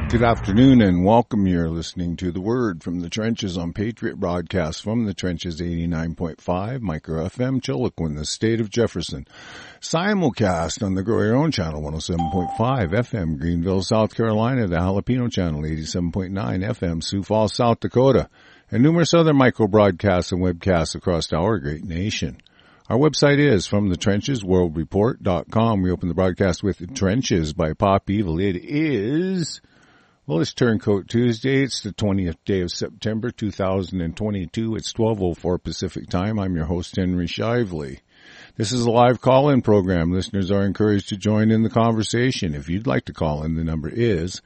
Good afternoon and welcome. You're listening to The Word from the Trenches on Patriot Broadcast from the Trenches 89.5 Micro FM, Chiloquin, the state of Jefferson. Simulcast on the Grow Your Own channel 107.5 FM, Greenville, South Carolina, the Jalapeno channel 87.9 FM, Sioux Falls, South Dakota, and numerous other micro broadcasts and webcasts across our great nation. Our website is FromTheTrenchesWorldReport.com. We open the broadcast with Trenches by Pop Evil. It is... Well, it's Turncoat Tuesday. It's the 20th day of September, 2022. It's 12:04 Pacific Time. I'm your host, Henry Shively. This is a live call-in program. Listeners are encouraged to join in the conversation. If you'd like to call in, the number is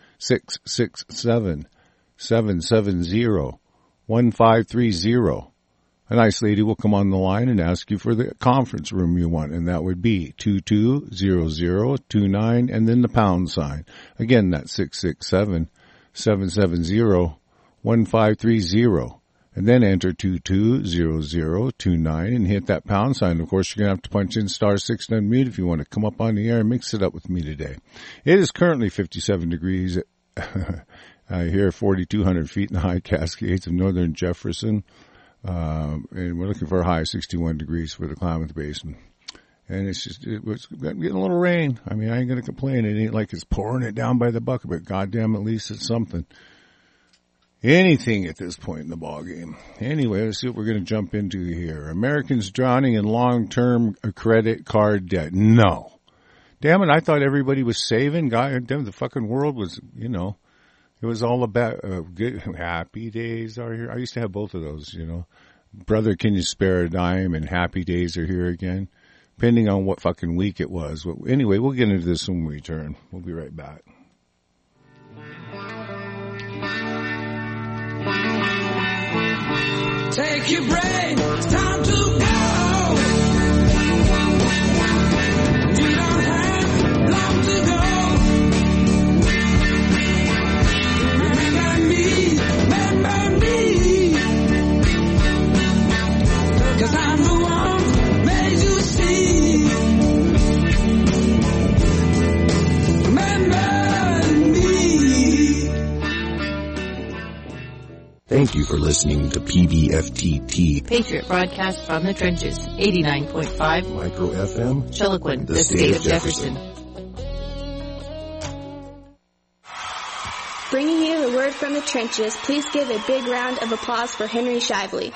667-770-1530. A nice lady will come on the line and ask you for the conference room you want, and that would be 220029 and then the pound sign. Again, that's 667-770-1530. And then enter 220029 and hit that pound sign. Of course, you're going to have to punch in star 6 and unmute if you want to come up on the air and mix it up with me today. It is currently 57 degrees here, 4,200 feet in the high Cascades of northern Jefferson. And we're looking for a high of 61 degrees for the Klamath Basin. And it's getting a little rain. I mean, I ain't gonna complain. It ain't like it's pouring it down by the bucket, but goddamn, at least it's something. Anything at this point in the ballgame. Anyway, let's see what we're gonna jump into here. Americans drowning in long-term credit card debt. No. Damn it, I thought everybody was saving. God damn, the fucking world was, you know. It was all about good, happy days are here. I used to have both of those, you know. Brother, can you spare a dime? And happy days are here again. Depending on what fucking week it was. Well, anyway, we'll get into this when we return. We'll be right back. Take your break. It's time to go. You don't have long to go. Remember me, 'cause I'm the one made you see. Remember me. Thank you for listening to PBFTT, Patriot Broadcast from the Trenches, 89.5 Micro FM, Chiloquin, the state of Jefferson. Bringing you the word from the trenches, please give a big round of applause for Henry Shively.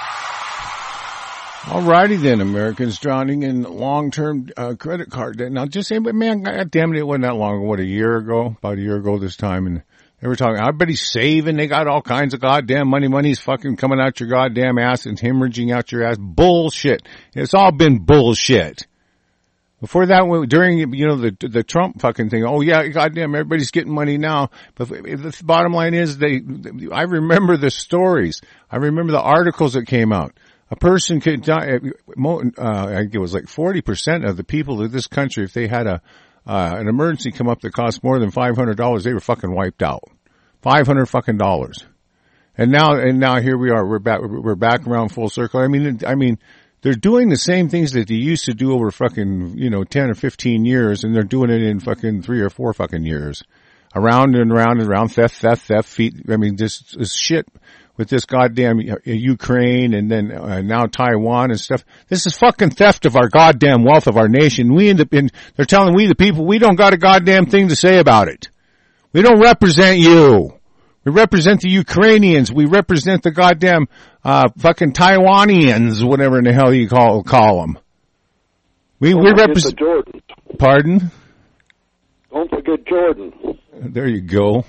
All righty then, Americans drowning in long-term credit card debt. Now, just saying, but man, God damn it, it wasn't that long ago. What, a year ago? About a year ago this time, and they were talking, everybody's saving, they got all kinds of goddamn money. Money's fucking coming out your goddamn ass and hemorrhaging out your ass. Bullshit. It's all been bullshit. Before that, during, you know, the Trump fucking thing, oh yeah, goddamn, everybody's getting money now. But the bottom line is I remember the stories. I remember the articles that came out. A person could die, I think it was like 40% of the people of this country, if they had an emergency come up that cost more than $500, they were fucking wiped out. $500 fucking dollars. And now here we are, we're back around full circle. I mean, they're doing the same things that they used to do over fucking, 10 or 15 years, and they're doing it in fucking 3 or 4 fucking years. Around and around and around, theft, I mean, this shit with this goddamn Ukraine and then now Taiwan and stuff. This is fucking theft of our goddamn wealth of our nation. They're telling we the people, we don't got a goddamn thing to say about it. We don't represent you. We represent the Ukrainians. We represent the goddamn fucking Taiwanians, whatever in the hell you call them. We represent Jordan. Pardon? Don't forget Jordan. There you go.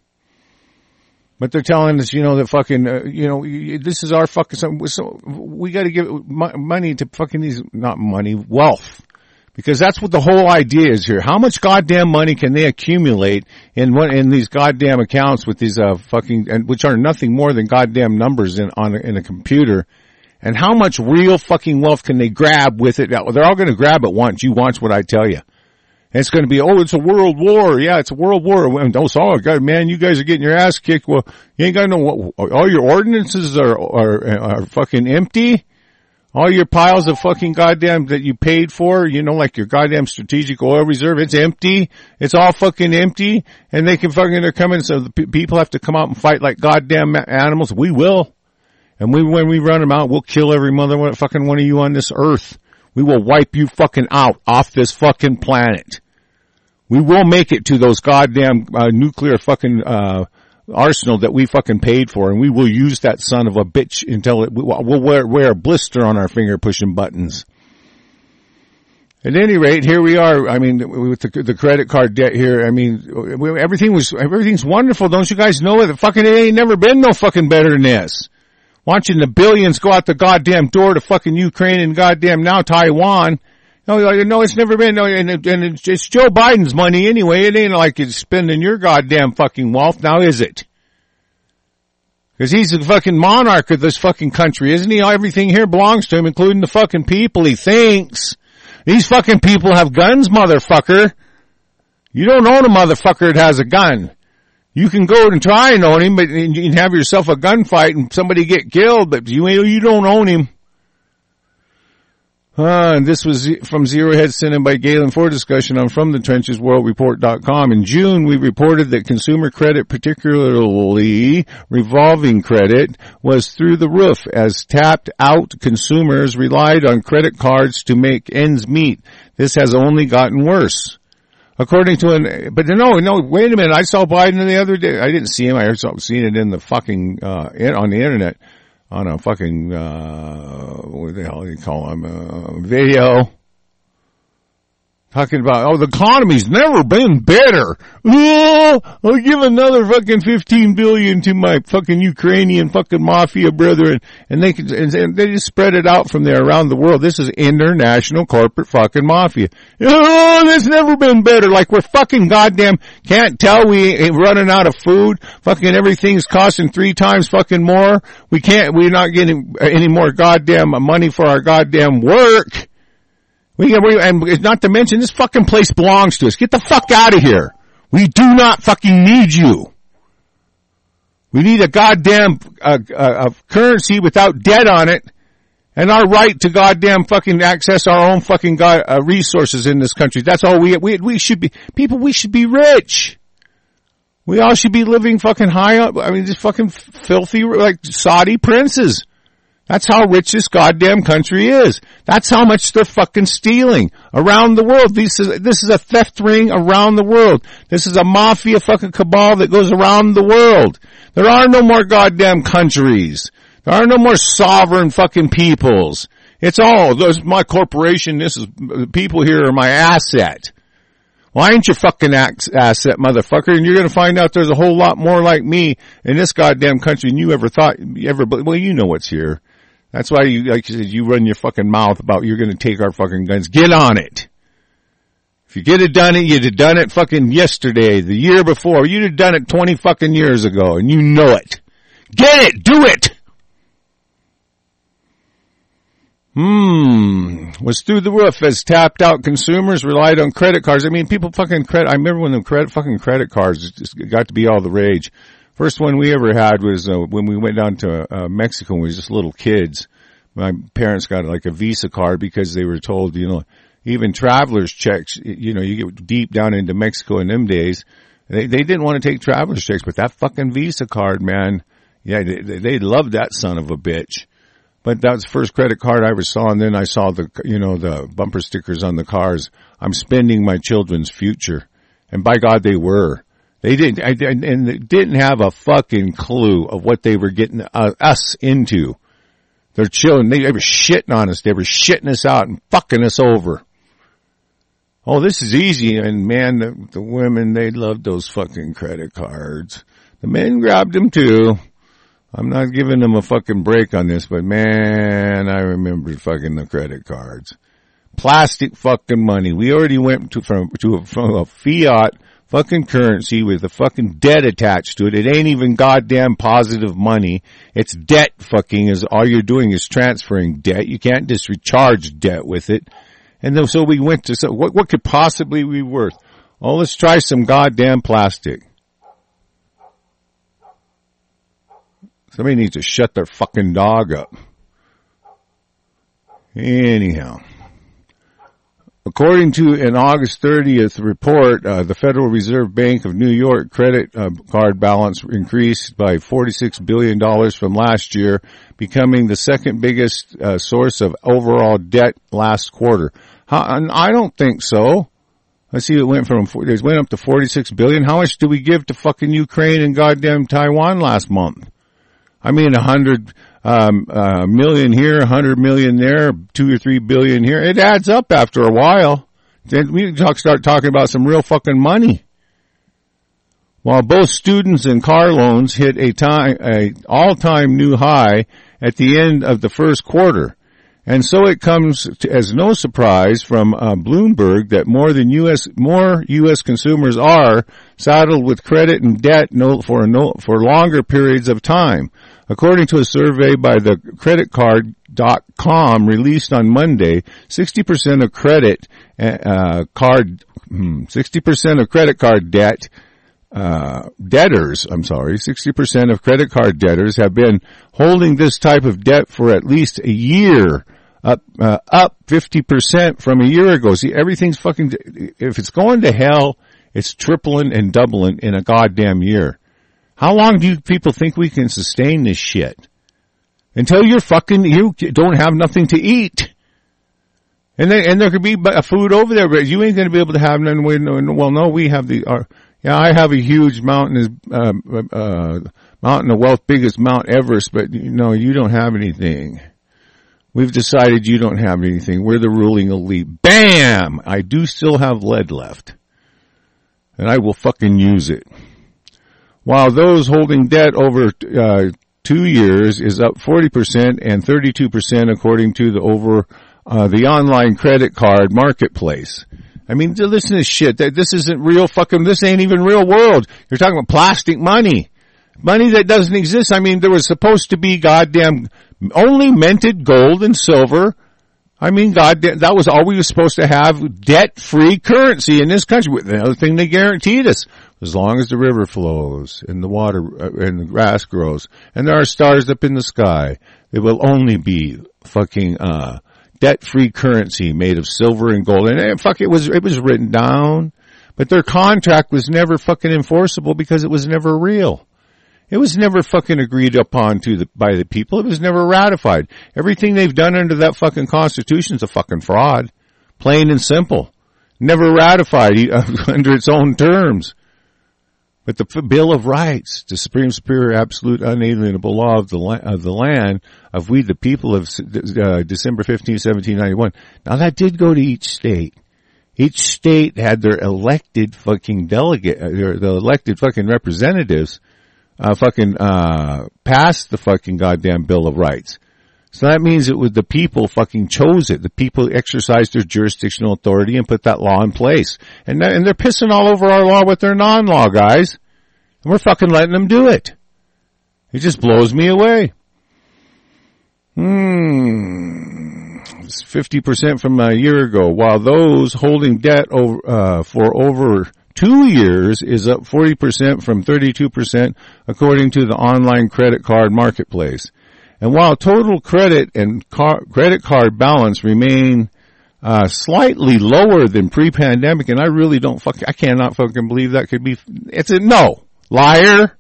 But they're telling us, that fucking, this is our fucking, so we got to give money to fucking wealth. Because that's what the whole idea is here. How much goddamn money can they accumulate in these goddamn accounts with these which are nothing more than goddamn numbers in a computer? And how much real fucking wealth can they grab with it? They're all going to grab it once. You watch what I tell you. And it's going to be, it's a world war. Yeah, it's a world war. God, man, you guys are getting your ass kicked. Well, you ain't got all your ordinances are fucking empty. All your piles of fucking goddamn that you paid for, you know, like your goddamn strategic oil reserve, it's empty. It's all fucking empty. And they can fucking, they're coming, so the people have to come out and fight like goddamn animals. We will. And when we run them out, we'll kill every fucking one of you on this earth. We will wipe you fucking out off this fucking planet. We will make it to those goddamn, nuclear fucking, arsenal that we fucking paid for, and we will use that son of a bitch until we'll wear a blister on our finger pushing buttons. At any rate, here we are. I mean, with the credit card debt here, I mean, everything's wonderful. Don't you guys know it? It ain't never been no fucking better than this. Watching the billions go out the goddamn door to fucking Ukraine and goddamn now Taiwan. No, it's never been, and it's Joe Biden's money anyway. It ain't like it's spending your goddamn fucking wealth, now is it? Cause he's the fucking monarch of this fucking country, isn't he? Everything here belongs to him, including the fucking people, he thinks. These fucking people have guns, motherfucker. You don't own a motherfucker that has a gun. You can go and try and own him, but you can have yourself a gunfight and somebody get killed, but you don't own him. And this was from Zero Head sent in by Galen for discussion on FromTheTrenchesWorldReport.com. In June, we reported that consumer credit, particularly revolving credit, was through the roof as tapped out consumers relied on credit cards to make ends meet. This has only gotten worse. According to but no, wait a minute. I saw Biden the other day. I didn't see him. I seen it in the fucking, on the internet. On a fucking, what the hell do you call him, video. Talking about, the economy's never been better. Oh, I'll give another fucking $15 billion to my fucking Ukrainian fucking mafia brethren. And they just spread it out from there around the world. This is international corporate fucking mafia. Oh, it's never been better. Like we're fucking goddamn, can't tell we ain't running out of food. Fucking everything's costing 3 times fucking more. We're not getting any more goddamn money for our goddamn work. And not to mention, this fucking place belongs to us. Get the fuck out of here. We do not fucking need you. We need a goddamn, a currency without debt on it, and our right to goddamn fucking access our own fucking resources in this country. That's all we should be, people, we should be rich. We all should be living fucking high up, just fucking filthy, like Saudi princes. That's how rich this goddamn country is. That's how much they're fucking stealing around the world. This is a theft ring around the world. This is a mafia fucking cabal that goes around the world. There are no more goddamn countries. There are no more sovereign fucking peoples. It's all, this is my corporation, the people here are my asset. Well, I ain't your fucking asset, motherfucker, and you're gonna find out there's a whole lot more like me in this goddamn country than you ever thought, well, you know what's here. That's why like you said, you run your fucking mouth about you're gonna take our fucking guns. Get on it. If you get it done, you'd have done it fucking yesterday, the year before. You'd have done it 20 fucking years ago, and you know it. Get it! Do it! Was through the roof as tapped out consumers relied on credit cards. People fucking I remember when the credit cards just got to be all the rage. First one we ever had was when we went down to Mexico when we were just little kids. My parents got like a Visa card because they were told, even travelers checks, you get deep down into Mexico in them days. They didn't want to take travelers checks, but that fucking Visa card, man, yeah, they loved that son of a bitch. But that was the first credit card I ever saw, and then I saw the bumper stickers on the cars. I'm spending my children's future. And by God, they were. They didn't have a fucking clue of what they were getting us into. Their children, they were shitting on us. They were shitting us out and fucking us over. Oh, this is easy. And man, the women, they loved those fucking credit cards. The men grabbed them too. I'm not giving them a fucking break on this, but man, I remember fucking the credit cards. Plastic fucking money. We already went from a fiat fucking currency with a fucking debt attached to it. It ain't even goddamn positive money. It's debt fucking is all you're doing is transferring debt. You can't just recharge debt with it. And then, so we went to, what could possibly be worth? Oh, let's try some goddamn plastic. Somebody needs to shut their fucking dog up. Anyhow. According to an August 30th report, the Federal Reserve Bank of New York credit card balance increased by $46 billion from last year, becoming the second biggest source of overall debt last quarter. I don't think so. Let's see, it went up to $46 billion. How much did we give to fucking Ukraine and goddamn Taiwan last month? I mean, 100 million here, 100 million there, 2 or 3 billion here. It adds up after a while. Then we start talking about some real fucking money. While both students and car loans hit a all-time new high at the end of the first quarter. And so it comes as no surprise from Bloomberg that more U.S. consumers are saddled with credit and debt for longer periods of time. According to a survey by the creditcard.com released on Monday, 60% of credit card debt debtors, 60% of credit card debtors have been holding this type of debt for at least a year, up 50% from a year ago. See, everything's fucking, if it's going to hell, it's tripling and doubling in a goddamn year. How long do you people think we can sustain this shit? Until you don't have nothing to eat. And there could be food over there, but you ain't gonna be able to have none. Well, no, we have I have a huge mountain, mountain of wealth, biggest Mount Everest, but you don't have anything. We've decided you don't have anything. We're the ruling elite. Bam! I do still have lead left. And I will fucking use it. While those holding debt over 2 years is up 40% and 32% according to the online credit card marketplace. I mean, listen to this shit. This isn't real this ain't even real world. You're talking about plastic money. Money that doesn't exist. I mean, there was supposed to be goddamn only minted gold and silver. I mean, goddamn, that was all we were supposed to have, debt-free currency in this country. The other thing they guaranteed us, as long as the river flows and the water and the grass grows and there are stars up in the sky, it will only be fucking debt-free currency made of silver and gold. And it was written down, but their contract was never fucking enforceable because it was never real. It was never fucking agreed upon by the people. It was never ratified. Everything they've done under that fucking Constitution is a fucking fraud. Plain and simple. Never ratified under its own terms. But the Bill of Rights, the supreme, superior, absolute, unalienable law of the land of we the people of December 15, 1791. Now that did go to each state. Each state had their elected fucking delegate, the elected fucking representatives, passed the fucking goddamn Bill of Rights. So that means it was the people fucking chose it. The people exercised their jurisdictional authority and put that law in place. And they're pissing all over our law with their non-law, guys. And we're fucking letting them do it. It just blows me away. It's 50% from a year ago, while those holding debt for over 2 years is up 40% from 32% according to the online credit card marketplace. And while total credit and credit card balance remain slightly lower than pre-pandemic, and I really I cannot fucking believe that could be, liar.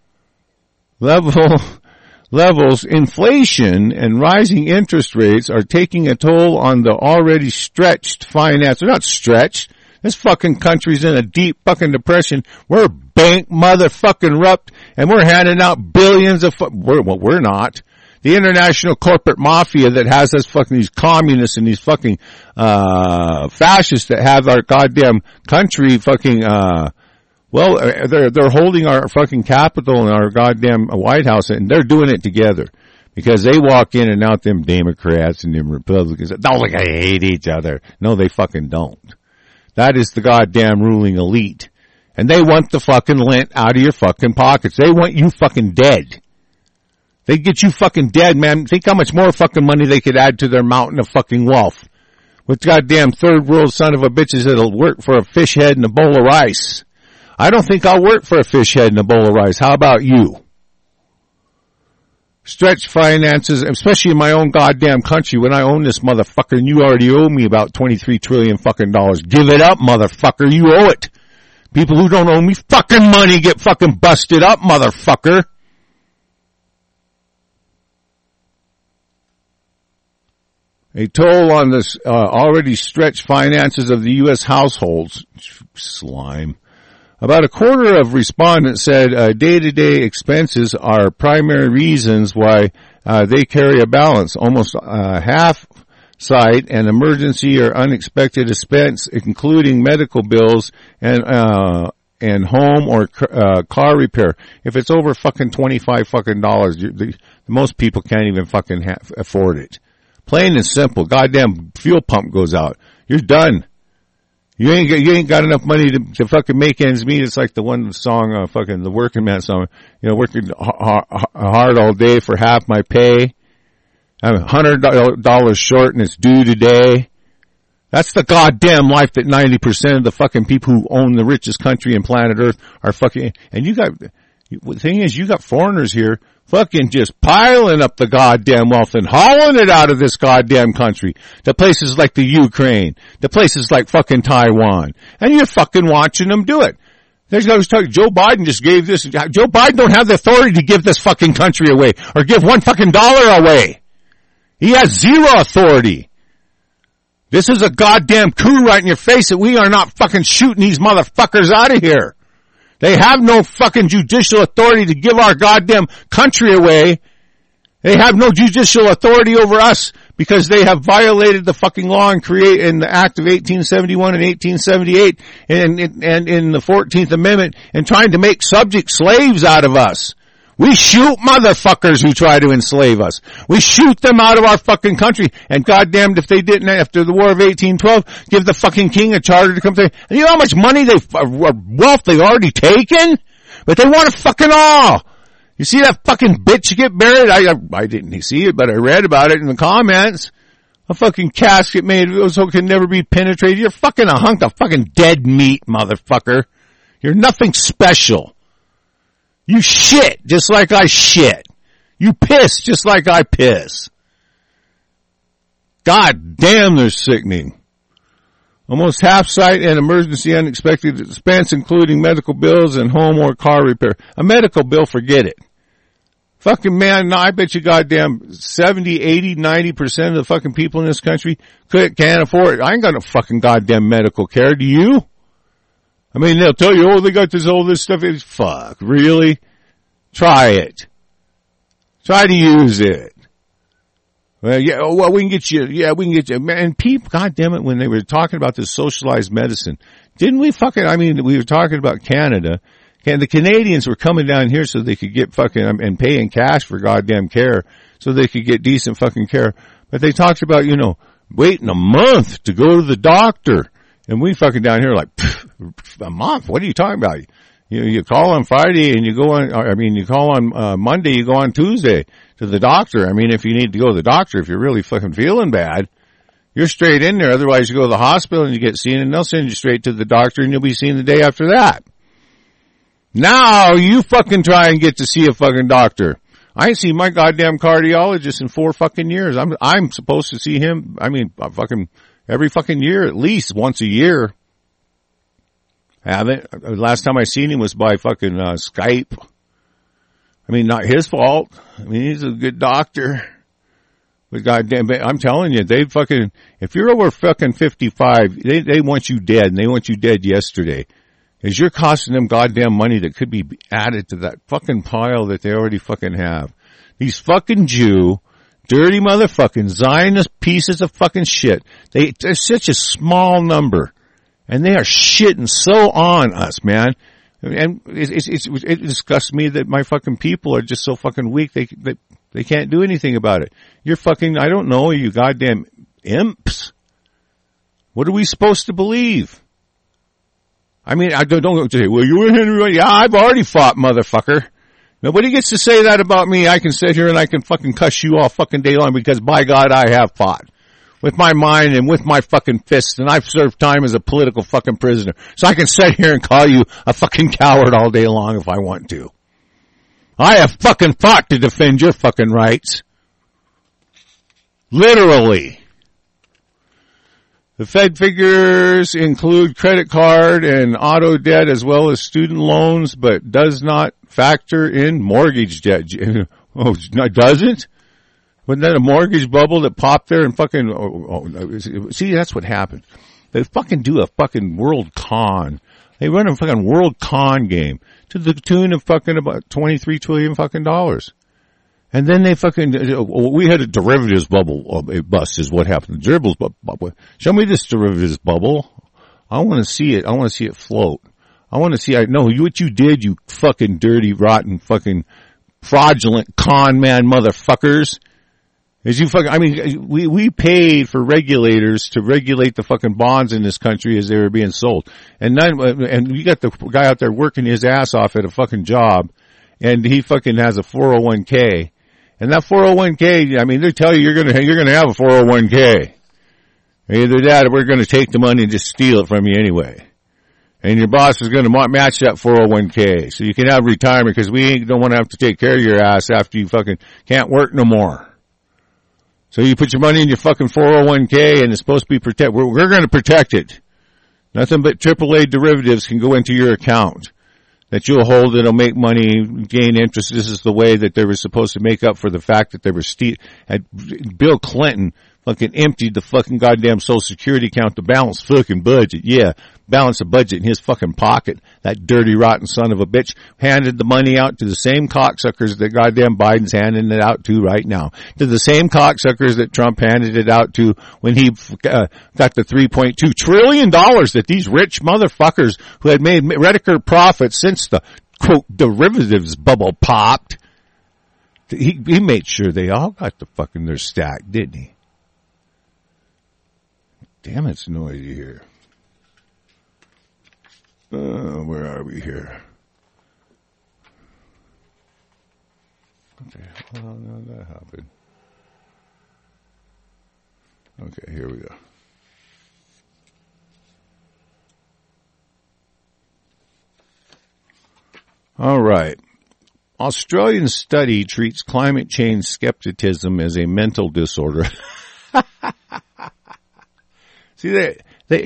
Levels, inflation and rising interest rates are taking a toll on the already stretched finance. They're not stretched. This fucking country's in a deep fucking depression. We're bank motherfucking rupt, and we're handing out billions of we're not. The international corporate mafia that has us fucking these communists and these fucking fascists that have our goddamn country fucking they're holding our fucking capital and our goddamn White House, and they're doing it together because they walk in and out, them Democrats and them Republicans. Don't look, they hate each other. No, they fucking don't. That is the goddamn ruling elite. And they want the fucking lint out of your fucking pockets. They want you fucking dead. They get you fucking dead, man. Think how much more fucking money they could add to their mountain of fucking wealth. With goddamn third world son of a bitches that'll work for a fish head and a bowl of rice. I don't think I'll work for a fish head and a bowl of rice. How about you? stretch finances, especially in my own goddamn country when I own this motherfucker and you already owe me about 23 trillion fucking dollars. Give it up, motherfucker. You owe it. People who don't owe me fucking money get fucking busted up, motherfucker. A toll on this already stretched finances of the U.S. households. Slime. About a quarter of respondents said day-to-day expenses are primary reasons why they carry a balance. Almost half cite an emergency or unexpected expense, including medical bills and home or car repair. If it's over fucking $25 fucking dollars, most people can't even fucking afford it. Plain and simple. Goddamn fuel pump goes out. You're done. You ain't got enough money to fucking make ends meet. It's like the one song, fucking the working man song. You know, working hard all day for half my pay. I'm $100 short and it's due today. That's the goddamn life that 90% of the fucking people who own the richest country in planet Earth are fucking, and the thing is, you got foreigners here fucking just piling up the goddamn wealth and hauling it out of this goddamn country to places like the Ukraine, to places like fucking Taiwan. And you're fucking watching them do it. There's I was talking, Joe Biden just gave this, Joe Biden don't have the authority to give this fucking country away or give one fucking dollar away. He has zero authority. This is a goddamn coup right in your face that we are not fucking shooting these motherfuckers out of here. They have no fucking judicial authority to give our goddamn country away. They have no judicial authority over us because they have violated the fucking law and in the Act of 1871 and 1878 and in the 14th Amendment and trying to make subject slaves out of us. We shoot motherfuckers who try to enslave us. We shoot them out of our fucking country. And goddamned if they didn't, after the War of 1812, give the fucking king a charter to come through. And you know how much money wealth they've already taken? But they want it fucking all. You see that fucking bitch get buried? I didn't see it, but I read about it in the comments. A fucking casket made so it can never be penetrated. You're fucking a hunk of fucking dead meat, motherfucker. You're nothing special. You shit just like I shit. You piss just like I piss. God damn, they're sickening. Almost half cite an emergency unexpected expense, including medical bills and home or car repair. A medical bill, forget it. Fucking man, I bet you goddamn 70, 80, 90% of the fucking people in this country can't afford it. I ain't got no fucking goddamn medical care. Do you? I mean, they'll tell you, oh, they got all this stuff. It's fuck. Really? Try it. Try to use it. Well, yeah, well, we can get you. Yeah, we can get you. And people, goddamn it, when they were talking about this socialized medicine, didn't we we were talking about Canada. And the Canadians were coming down here so they could get fucking, and paying cash for goddamn care so they could get decent fucking care. But they talked about, waiting a month to go to the doctor. And we fucking down here like, a month? What are you talking about? You call on Friday and you call on Monday, you go on Tuesday to the doctor. I mean, if you need to go to the doctor, if you're really fucking feeling bad, you're straight in there. Otherwise, you go to the hospital and you get seen and they'll send you straight to the doctor and you'll be seen the day after that. Now you fucking try and get to see a fucking doctor. I ain't seen my goddamn cardiologist in 4 fucking years. I'm supposed to see him, fucking every fucking year, at least once a year. Haven't. Last time I seen him was by fucking Skype. I mean, not his fault. I mean, he's a good doctor. But goddamn, I'm telling you, they fucking, if you're over fucking 55, they want you dead, and they want you dead yesterday. Because you're costing them goddamn money that could be added to that fucking pile that they already fucking have. These fucking Jew, dirty motherfucking Zionist pieces of fucking shit. They're such a small number. And they are shitting so on us, man. And it disgusts me that my fucking people are just so fucking weak. They can't do anything about it. You're fucking, I don't know, you goddamn imps. What are we supposed to believe? I mean, I don't say, well, you and Henry, yeah, I've already fought, motherfucker. Nobody gets to say that about me. I can sit here and I can fucking cuss you all fucking day long because by God, I have fought. With my mind and with my fucking fists, and I've served time as a political fucking prisoner. So I can sit here and call you a fucking coward all day long if I want to. I have fucking fought to defend your fucking rights. Literally. The Fed figures include credit card and auto debt as well as student loans, but does not factor in mortgage debt. Oh, it doesn't? Wasn't that a mortgage bubble that popped there and fucking, see, that's what happened. They fucking do a fucking world con. They run a fucking world con game to the tune of fucking about $23 trillion fucking dollars. And then they fucking, we had a derivatives bubble bust is what happened. The derivatives bubble. Show me this derivatives bubble. I want to see it. I want to see it float. I want to see, I know what you did, you fucking dirty, rotten, fucking fraudulent con man motherfuckers. Is you fucking, I mean, we paid for regulators to regulate the fucking bonds in this country as they were being sold. And you got the guy out there working his ass off at a fucking job, and he fucking has a 401k. And that 401k, I mean, they tell you you're gonna have a 401k. Either that or we're gonna take the money and just steal it from you anyway. And your boss is gonna match that 401k. So you can have retirement because we don't want to have to take care of your ass after you fucking can't work no more. So you put your money in your fucking 401k and it's supposed to be protected. We're going to protect it. Nothing but AAA derivatives can go into your account that you'll hold. It'll make money, gain interest. This is the way that they were supposed to make up for the fact that they were Bill Clinton fucking emptied the fucking goddamn Social Security account to balance fucking budget. Yeah, balance a budget in his fucking pocket. That dirty, rotten son of a bitch handed the money out to the same cocksuckers that goddamn Biden's handing it out to right now. To the same cocksuckers that Trump handed it out to when he got the $3.2 trillion that these rich motherfuckers who had made record profits since the, quote, derivatives bubble popped. He made sure they all got the fucking their stack, didn't he? Damn, it's noisy here. Where are we here? Okay, well, no, that happened. Okay, here we go. All right. Australian study treats climate change skepticism as a mental disorder. See, they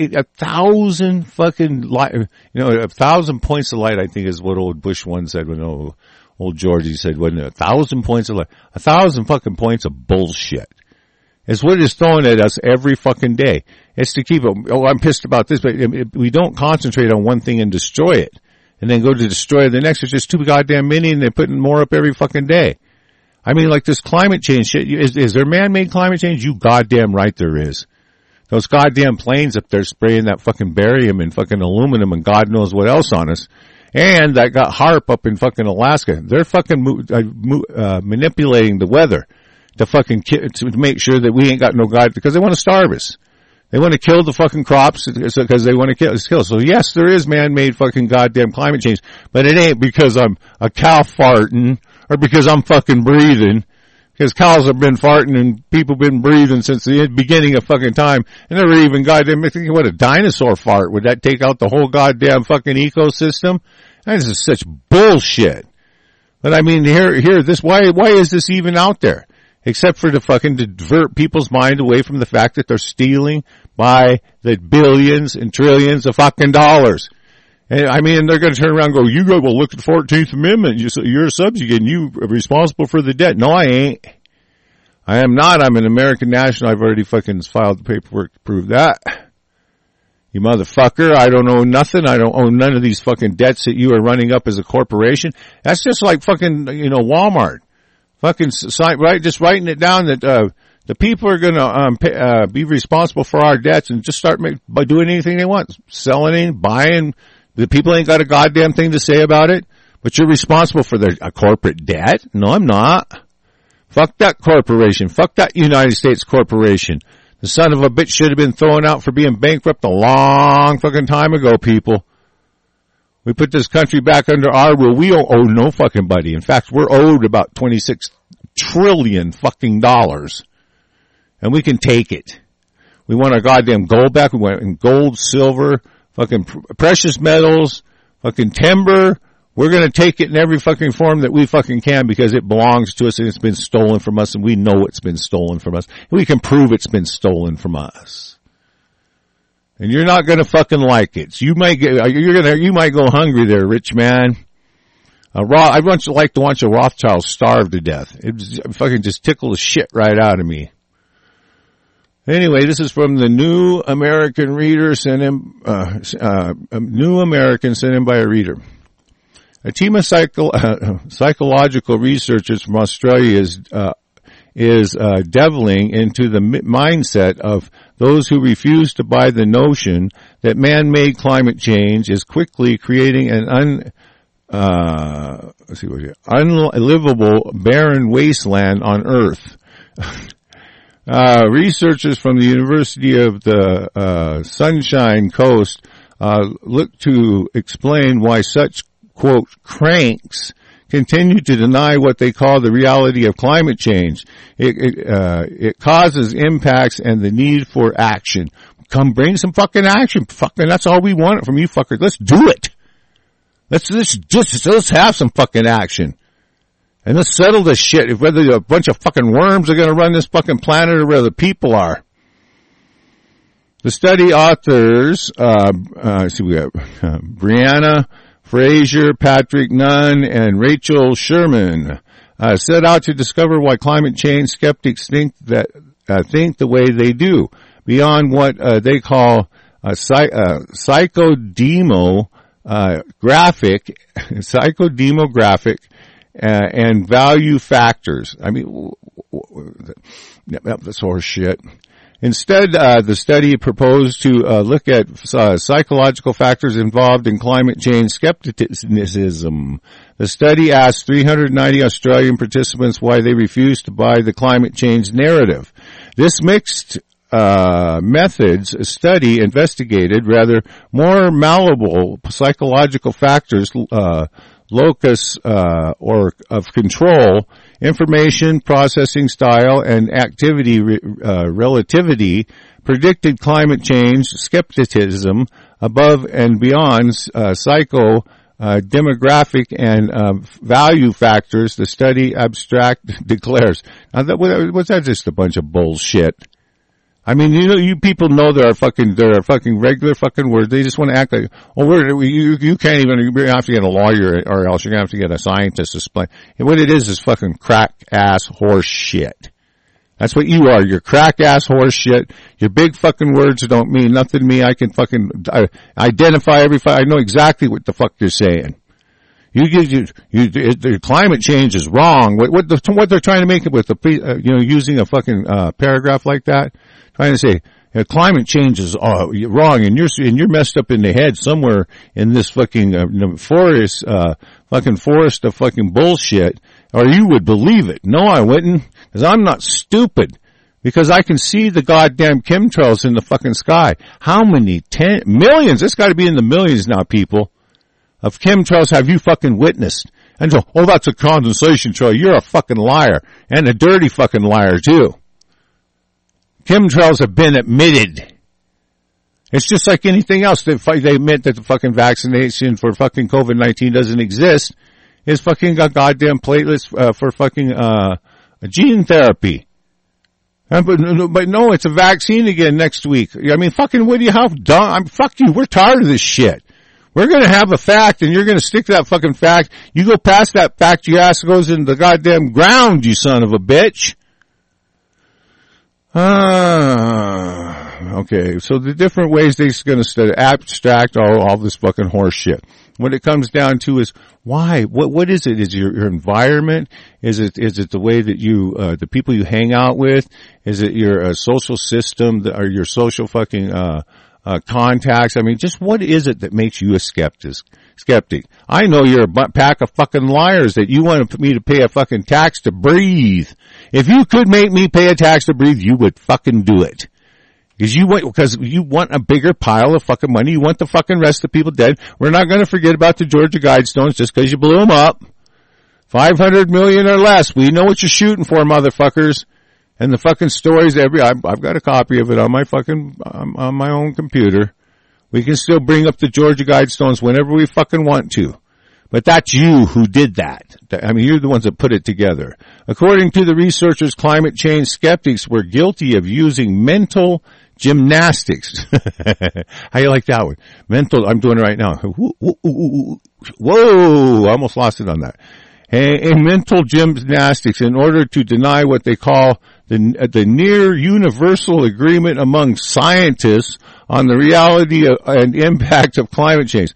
1,000 fucking light, 1,000 points of light, I think is what old Bush one said when old Georgie said, wasn't it? 1,000 points of light. 1,000 fucking points of bullshit. It's what it's throwing at us every fucking day. It's to keep it, I'm pissed about this, but we don't concentrate on one thing and destroy it. And then go to destroy the next. It's just too goddamn many and they're putting more up every fucking day. I mean, like this climate change shit, is there man-made climate change? You goddamn right there is. Those goddamn planes up there spraying that fucking barium and fucking aluminum and God knows what else on us. And that got HAARP up in fucking Alaska. They're fucking manipulating the weather to fucking to make sure that we ain't got no god, because they want to starve us. They want to kill the fucking crops because they want to kill. So yes, there is man-made fucking goddamn climate change, but it ain't because I'm a cow farting or because I'm fucking breathing. Because cows have been farting and people have been breathing since the beginning of fucking time. And never even goddamn thinking what a dinosaur fart. Would that take out the whole goddamn fucking ecosystem? This is such bullshit. But I mean, here, why is this even out there? Except for to fucking divert people's mind away from the fact that they're stealing by the billions and trillions of fucking dollars. And I mean, they're going to turn around and go, you go, well, look at the 14th Amendment. You're a subject and you are responsible for the debt. No, I ain't. I am not. I'm an American national. I've already fucking filed the paperwork to prove that. You motherfucker. I don't owe nothing. I don't owe none of these fucking debts that you are running up as a corporation. That's just like fucking, Walmart. Fucking just writing it down that, the people are going to, be responsible for our debts and just start by doing anything they want. Selling, buying. The people ain't got a goddamn thing to say about it, but you're responsible for their corporate debt? No, I'm not. Fuck that corporation. Fuck that United States corporation. The son of a bitch should have been thrown out for being bankrupt a long fucking time ago, people. We put this country back under our rule. We don't owe no fucking buddy. In fact, we're owed about $26 trillion fucking dollars. And we can take it. We want our goddamn gold back. We want gold, silver, fucking precious metals, fucking timber. we're going to take it in every fucking form that we fucking can because it belongs to us and it's been stolen from us and we know it's been stolen from us. And we can prove it's been stolen from us. And you're not going to fucking like it. So you might go hungry there, rich man. I'd like to watch a Rothschild starve to death. It fucking just tickled the shit right out of me. Anyway, this is from the New American Reader sent in, New American sent in by a reader. A team of psychological researchers from Australia is deviling into the mindset of those who refuse to buy the notion that man-made climate change is quickly creating an unlivable, barren wasteland on Earth. Researchers from the University of the Sunshine Coast look to explain why such, quote, cranks continue to deny what they call the reality of climate change. It causes impacts and the need for action. Come bring some fucking action. Fucking, that's all we want from you fuckers. Let's do it. Let's have some fucking action. And let's settle this shit. Whether a bunch of fucking worms are going to run this fucking planet or whether people are. The study authors, we have Brianna Fraser, Patrick Nunn, and Rachel Sherman set out to discover why climate change skeptics think the way they do, beyond what they call psychodemographic and value factors. I mean, that's horse shit. Instead, the study proposed to look at psychological factors involved in climate change skepticism. The study asked 390 Australian participants why they refused to buy the climate change narrative. This mixed methods study investigated rather more malleable psychological factors, locus or of control, information processing style, and activity relativity predicted climate change skepticism above and beyond demographic and value factors. The study abstract declares. Now, was that just a bunch of bullshit? I mean, you people know there are fucking regular fucking words. They just want to act like, you can't even, you're going to have to get a lawyer or else you're going to have to get a scientist to explain. And what it is fucking crack ass horse shit. That's what you are. You're crack ass horse shit. Your big fucking words don't mean nothing to me. I can fucking identify I know exactly what the fuck you're saying. The climate change is wrong. What they're trying to make it with using a fucking paragraph like that, trying to say climate change is wrong, and you're messed up in the head somewhere in this fucking forest of fucking bullshit, or you would believe it. No, I wouldn't, because I'm not stupid. Because I can see the goddamn chemtrails in the fucking sky. How many? Millions? It's got to be in the millions now, people. Of chemtrails have you fucking witnessed? And so, that's a condensation trail. You're a fucking liar. And a dirty fucking liar, too. Chemtrails have been admitted. It's just like anything else. They admit that the fucking vaccination for fucking COVID-19 doesn't exist. It's fucking got goddamn platelets for fucking gene therapy. But no, it's a vaccine again next week. I mean, fucking Woody, how dumb? Fuck you. We're tired of this shit. We're going to have a fact, and you're going to stick to that fucking fact. You go past that fact, your ass goes into the goddamn ground, you son of a bitch. Okay, so the different ways they're going to abstract all this fucking horse shit. What it comes down to is why? What is it? Is it your environment? Is it the way that you, the people you hang out with? Is it your social system or your social fucking, contacts? I mean, just what is it that makes you a skeptic? I know you're a pack of fucking liars that you want me to pay a fucking tax to breathe. If you could make me pay a tax to breathe, you would fucking do it. Because you want a bigger pile of fucking money. You want the fucking rest of the people dead. We're not going to forget about the Georgia Guidestones just because you blew them up. 500 million or less. We know what you're shooting for, motherfuckers. And the fucking stories I've got a copy of it on my fucking, on my own computer. We can still bring up the Georgia Guidestones whenever we fucking want to. But that's you who did that. I mean, you're the ones that put it together. According to the researchers, climate change skeptics were guilty of using mental gymnastics. How you like that one? Mental, I'm doing it right now. Whoa, I almost lost it on that. In mental gymnastics in order to deny what they call the near universal agreement among scientists on the reality and impact of climate change.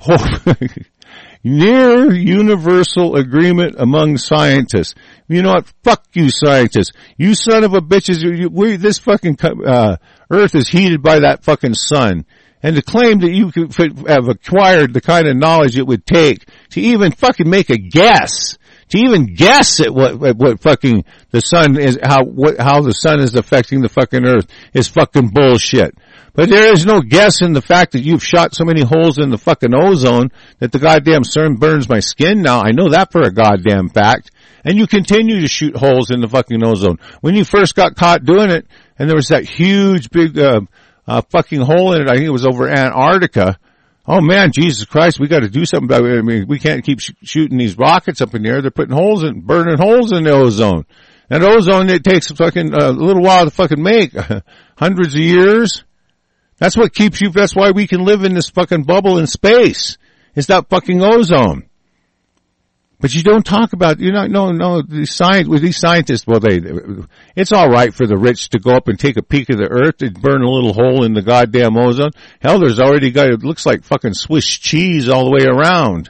Near universal agreement among scientists. You know what? Fuck you, scientists. You son of a bitches. This fucking Earth is heated by that fucking sun. And to claim that you could have acquired the kind of knowledge it would take to even fucking make a guess, to even guess at what fucking the sun is, how the sun is affecting the fucking Earth is fucking bullshit. But there is no guess in the fact that you've shot so many holes in the fucking ozone that the goddamn sun burns my skin now. I know that for a goddamn fact. And you continue to shoot holes in the fucking ozone. When you first got caught doing it, and there was that huge big fucking hole in it, I think it was over Antarctica. Oh man, Jesus Christ, we got to do something about it. I mean, we can't keep shooting these rockets up in the air. They're putting burning holes in the ozone. And ozone, it takes fucking a little while to fucking make. Hundreds of years. That's what keeps you, that's why we can live in this fucking bubble in space. It's that fucking ozone. But you don't talk about, these scientists, well, it's alright for the rich to go up and take a peek of the Earth and burn a little hole in the goddamn ozone. Hell, there's already it looks like fucking Swiss cheese all the way around.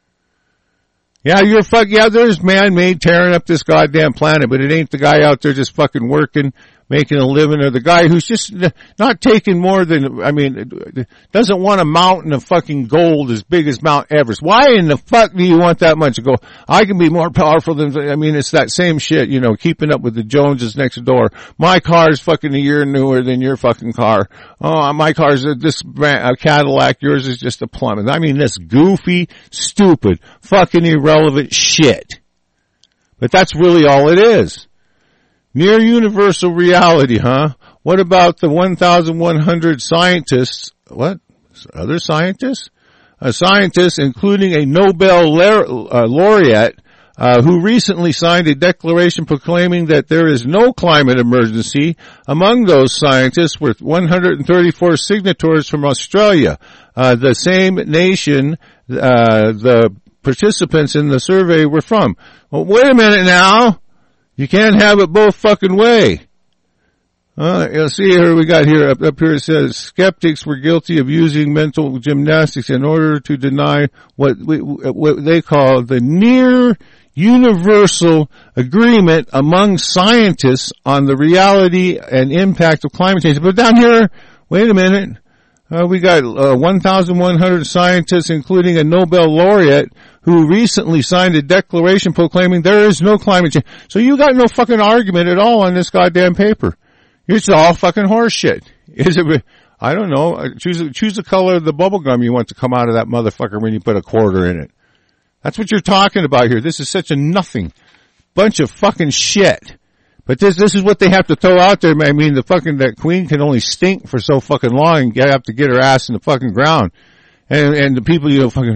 Yeah, there's man-made tearing up this goddamn planet, but it ain't the guy out there just fucking working, making a living, or the guy who's just not taking more than, doesn't want a mountain of fucking gold as big as Mount Everest. Why in the fuck do you want that much to go? I can be more powerful than, it's that same shit, keeping up with the Joneses next door. My car's fucking a year newer than your fucking car. Oh, my car's a Cadillac, yours is just a Plymouth. This goofy, stupid, fucking irrelevant shit. But that's really all it is. Near universal reality, huh? What about the 1,100 scientists? What? Other scientists? Scientists, including a Nobel laureate, who recently signed a declaration proclaiming that there is no climate emergency. Among those scientists were 134 signatories from Australia, the same nation the participants in the survey were from. Well, wait a minute now. You can't have it both fucking way. You'll see here, we got here, up here it says, skeptics were guilty of using mental gymnastics in order to deny what they call the near universal agreement among scientists on the reality and impact of climate change. But down here, wait a minute, we got 1,100 scientists, including a Nobel laureate, who recently signed a declaration proclaiming there is no climate change. So you got no fucking argument at all on this goddamn paper. It's all fucking horse shit. Is it? I don't know. Choose the color of the bubble gum you want to come out of that motherfucker when you put a quarter in it. That's what you're talking about here. This is such a nothing bunch of fucking shit. But this is what they have to throw out there. That queen can only stink for so fucking long and have to get her ass in the fucking ground. And the people,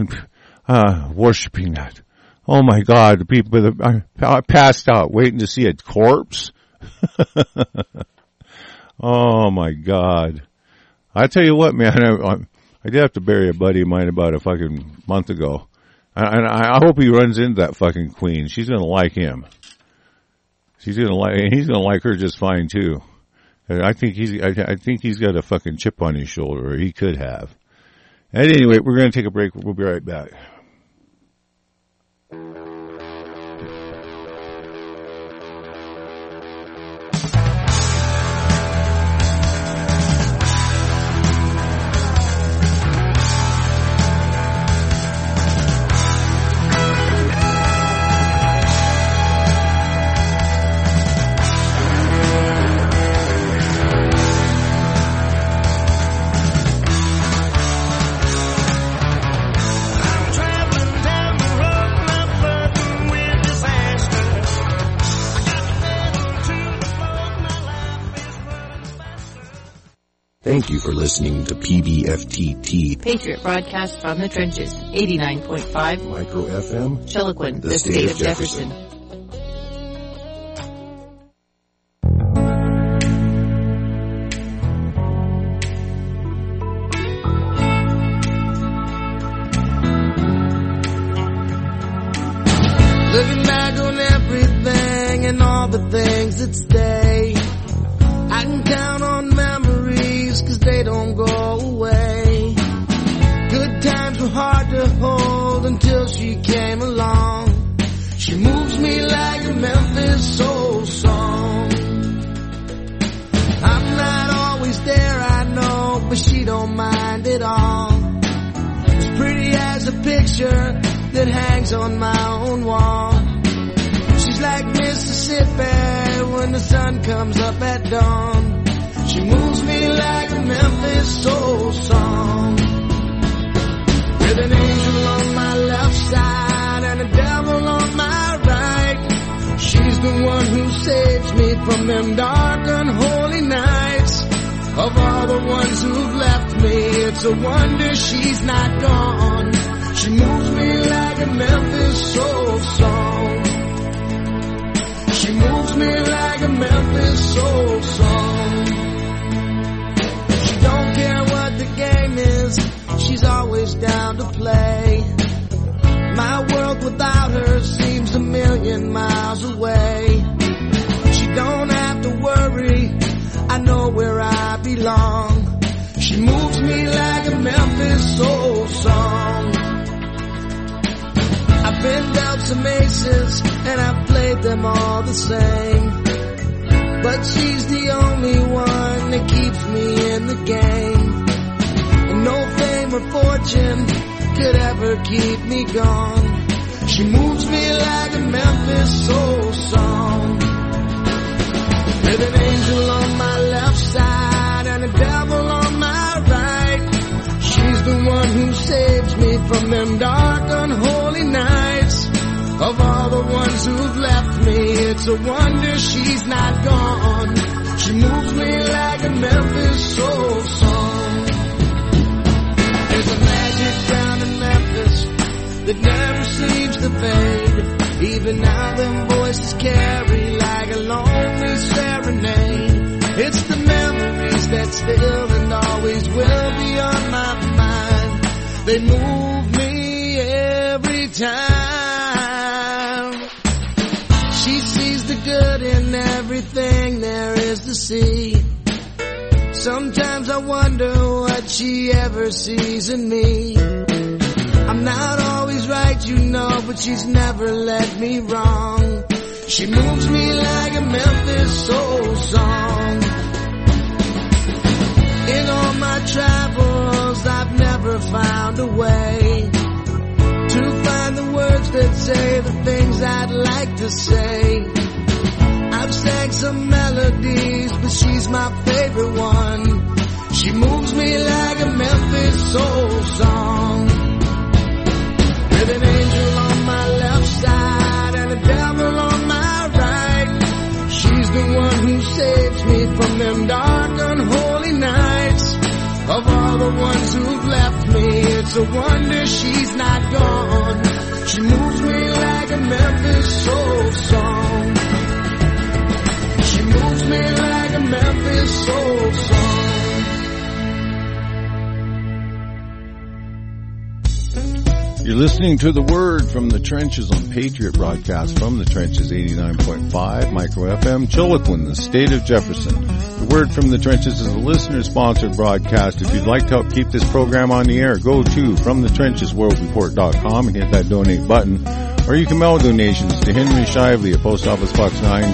worshipping that. Oh my God, the people that are passed out waiting to see a corpse. Oh my God. I tell you what, man, I did have to bury a buddy of mine about a fucking month ago. And I hope he runs into that fucking queen. She's gonna like him. He's gonna like her just fine too. I think he's got a fucking chip on his shoulder, or he could have. At any rate, we're gonna take a break. We'll be right back. I'm trying Thank you for listening to PBFTT Patriot broadcast from the trenches. 89.5 Micro FM, Chiloquin, the state of Jefferson. Looking back on everything and all the things that stay, I can count on memories 'cause they don't go away. Good times were hard to hold until she came along. She moves me like a Memphis soul song. I'm not always there, I know, but she don't mind at all. As pretty as a picture that hangs on my own wall. She's like Mississippi when the sun comes up at dawn. She moves me like a Memphis soul song. With an angel on my left side and a devil on my right. She's the one who saves me from them dark unholy nights. Of all the ones who've left me, it's a wonder she's not gone. She moves me like a Memphis soul song. She moves me like a Memphis soul song. She don't care what the game is, she's always down to play. My world without her seems a million miles away. She don't have to worry, I know where I belong. She moves me like a Memphis soul song. I've been dealt some aces and I've played them all the same, but she's the only one that keeps me in the game. And no fame or fortune could ever keep me gone. She moves me like a Memphis soul song. With an angel on my left side and a devil on my right. She's the one who saves me from them dark unholy nights. Of all the ones who've left me, it's a wonder she's not gone. She moves me like a Memphis soul song. There's a magic down in Memphis that never seems to fade. Even now them voices carry like a lonely serenade. It's the memories that still and always will be on my mind. They move me every time. She sees the good in everything there is to see. Sometimes I wonder what she ever sees in me. I'm not always right, you know, but she's never led me wrong. She moves me like a Memphis soul song. In all my travels, I've never found a way to find the words that say the things I'd like to say. I've sang some melodies, but she's my favorite one. She moves me like a Memphis soul song. With an angel on my left side and a devil on my right. She's the one who saves me from them dark unholy nights. Of all the ones who've left me, it's a wonder she's not gone. She moves me like a Memphis soul song. She moves me like a Memphis soul song. You're listening to The Word from the Trenches on Patriot broadcast from the Trenches 89.5 Micro FM, Chiloquin, the state of Jefferson. The Word from the Trenches is a listener-sponsored broadcast. If you'd like to help keep this program on the air, go to FromTheTrenchesWorldReport.com and hit that donate button. Or you can mail donations to Henry Shively at Post Office Box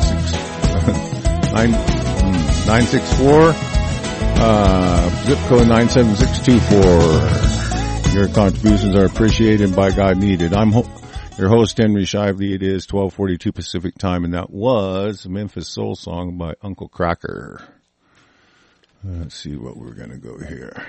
964, zip code 97624. Your contributions are appreciated and by God needed. I'm your host, Henry Shively. It is 12:42 Pacific time, and that was a Memphis Soul Song by Uncle Cracker. Let's see what we're going to go here.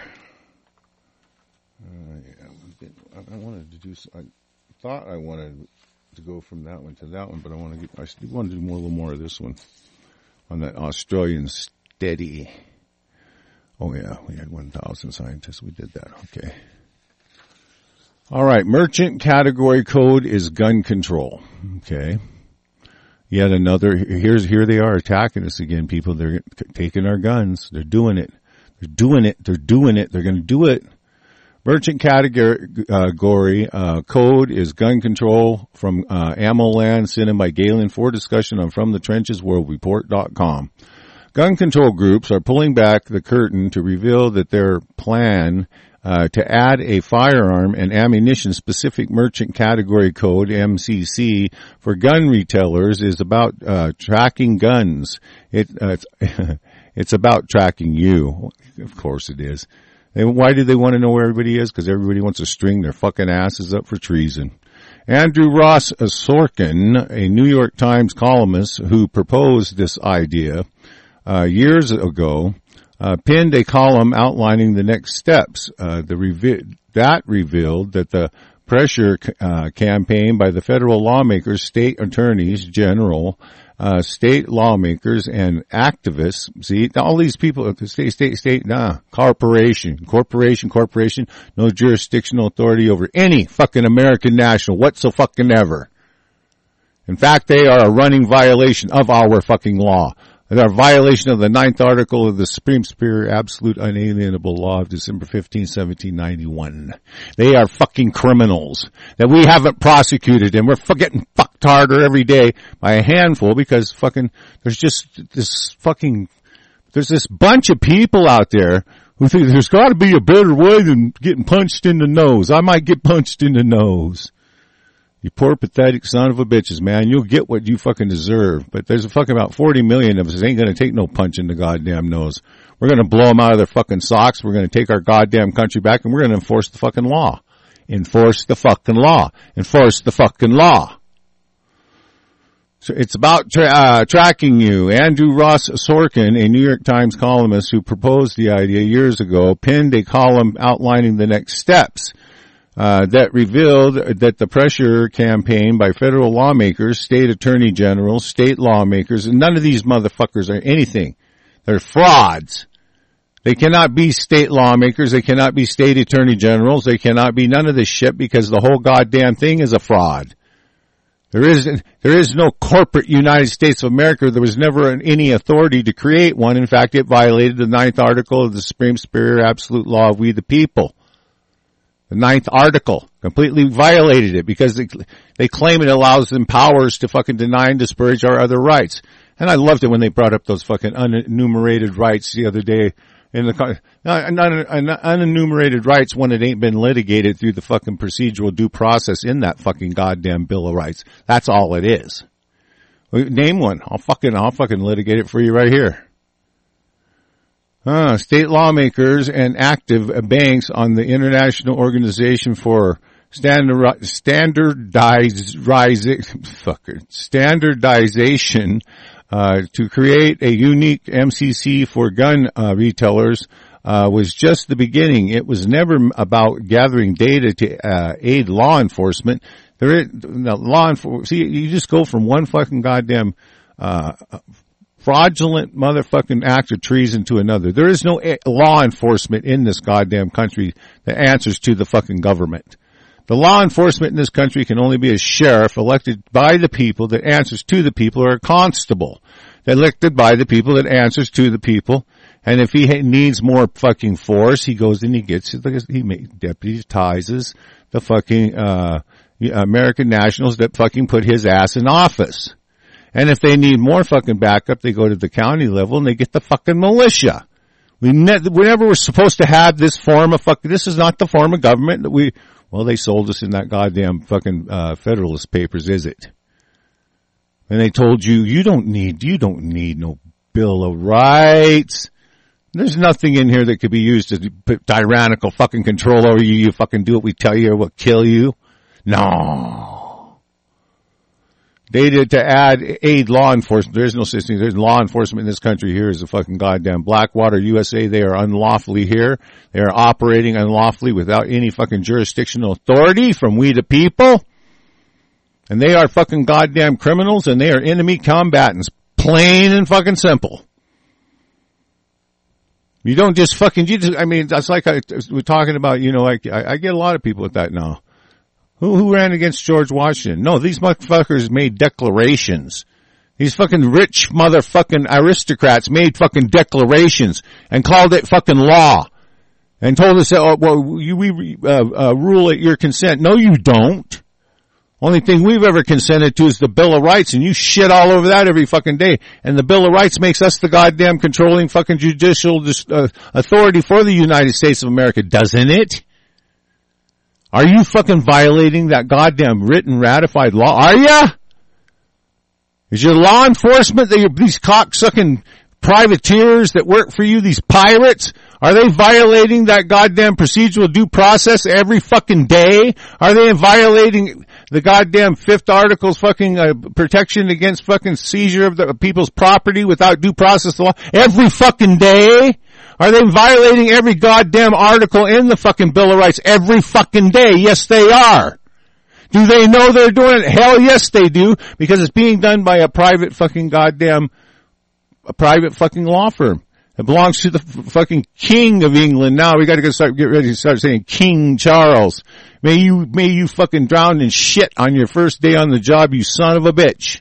I wanted to do. I thought I wanted to go from that one to that one, but I want to do a little more of this one on that Australian steady. Oh yeah, we had 1,000 scientists. We did that. Okay. All right. Merchant category code is gun control. Okay. Yet another, here they are attacking us again, people. They're taking our guns. They're doing it. They're doing it. They're doing it. They're going to do it. Merchant category code is gun control from Ammo Land, sent in by Galen for discussion on FromTheTrenchesWorldReport.com. Gun control groups are pulling back the curtain to reveal that their plan to add a firearm and ammunition-specific merchant category code, MCC, for gun retailers is about tracking guns. It's about tracking you. Of course it is. Why do they want to know where everybody is? Because everybody wants to string their fucking asses up for treason. Andrew Ross Sorkin, a New York Times columnist who proposed this idea years ago, pinned a column outlining the next steps. That revealed that the pressure campaign by the federal lawmakers, state attorneys general, state lawmakers, and activists. See, all these people, corporation, no jurisdictional authority over any fucking American national whatsoever. In fact, they are a running violation of our fucking law. They're a violation of the 9th article of the Supreme Superior Absolute Unalienable Law of December 15, 1791. They are fucking criminals that we haven't prosecuted, and we're getting fucked harder every day by a handful because fucking, there's this bunch of people out there who think there's gotta be a better way than getting punched in the nose. I might get punched in the nose. You poor pathetic son of a bitches, man. You'll get what you fucking deserve. But there's a fucking about 40 million of us. Ain't gonna take no punch in the goddamn nose. We're gonna blow them out of their fucking socks. We're gonna take our goddamn country back, and we're gonna enforce the fucking law. Enforce the fucking law. Enforce the fucking law. So it's about tracking you. Andrew Ross Sorkin, a New York Times columnist who proposed the idea years ago, penned a column outlining the next steps. That revealed that the pressure campaign by federal lawmakers, state attorney generals, state lawmakers, and none of these motherfuckers are anything. They're frauds. They cannot be state lawmakers. They cannot be state attorney generals. They cannot be none of this shit because the whole goddamn thing is a fraud. There is no corporate United States of America. There was never any authority to create one. In fact, it violated the 9th article of the Supreme Superior Absolute Law of We the People. The 9th article completely violated it because they claim it allows them powers to fucking deny and disparage our other rights. And I loved it when they brought up those fucking unenumerated rights the other day in the unenumerated rights when it ain't been litigated through the fucking procedural due process in that fucking goddamn Bill of Rights. That's all it is. Name one. I'll fucking litigate it for you right here. State lawmakers and active banks on the International Organization for Standardization to create a unique MCC for gun retailers was just the beginning. It was never about gathering data to aid law enforcement. See, you just go from one fucking goddamn fraudulent motherfucking act of treason to another. There is no law enforcement in this goddamn country that answers to the fucking government. The law enforcement in this country can only be a sheriff elected by the people that answers to the people, or a constable elected by the people that answers to the people. And if he needs more fucking force, he goes and he deputizes the fucking American nationals that fucking put his ass in office. And if they need more fucking backup, they go to the county level and they get the fucking militia. We never were supposed to have this form of fucking, this is not the form of government that they sold us in that goddamn fucking, Federalist Papers, is it? And they told you, you don't need no Bill of Rights. There's nothing in here that could be used to put tyrannical fucking control over you. You fucking do what we tell you or we'll kill you. No. Data to aid law enforcement. There is no such thing. There's law enforcement in this country. Here is a fucking goddamn Blackwater USA. They are unlawfully here. They are operating unlawfully without any fucking jurisdictional authority from we the people. And they are fucking goddamn criminals and they are enemy combatants. Plain and fucking simple. You don't just fucking, that's like we're talking about, like, I get a lot of people with that now. Who ran against George Washington? No, these motherfuckers made declarations. These fucking rich motherfucking aristocrats made fucking declarations and called it fucking law. And told us, we rule at your consent. No, you don't. Only thing we've ever consented to is the Bill of Rights, and you shit all over that every fucking day. And the Bill of Rights makes us the goddamn controlling fucking judicial authority for the United States of America, doesn't it? Are you fucking violating that goddamn written ratified law? Are ya? Is your law enforcement, these cocksucking privateers that work for you, these pirates, are they violating that goddamn procedural due process every fucking day? Are they violating the goddamn Fifth Article's fucking protection against fucking seizure of the people's property without due process law every fucking day? Are they violating every goddamn article in the fucking Bill of Rights every fucking day? Yes, they are. Do they know they're doing it? Hell yes, they do, because it's being done by a private fucking law firm. It belongs to the fucking King of England. Now we got to get ready to start saying King Charles. May you fucking drown in shit on your first day on the job, you son of a bitch.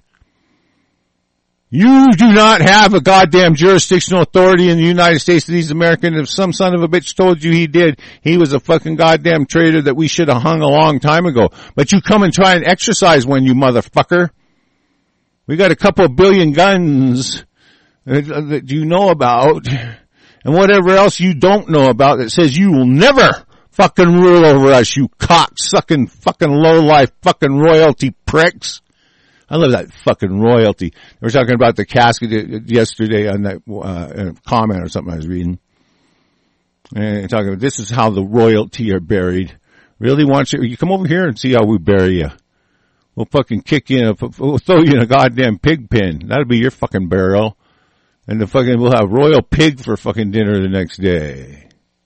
You do not have a goddamn jurisdictional authority in the United States of these Americans. If some son of a bitch told you he did, he was a fucking goddamn traitor that we should have hung a long time ago. But you come and try and exercise one, you motherfucker. We got a couple of billion guns that you know about, and whatever else you don't know about that says you will never fucking rule over us, you cock-sucking fucking low-life fucking royalty pricks. I love that fucking royalty. They were talking about the casket yesterday on that comment or something I was reading. And talking about this is how the royalty are buried. Really want you come over here and see how we bury you. We'll fucking kick you we'll throw you in a goddamn pig pen. That'll be your fucking burial. And we'll have royal pig for fucking dinner the next day.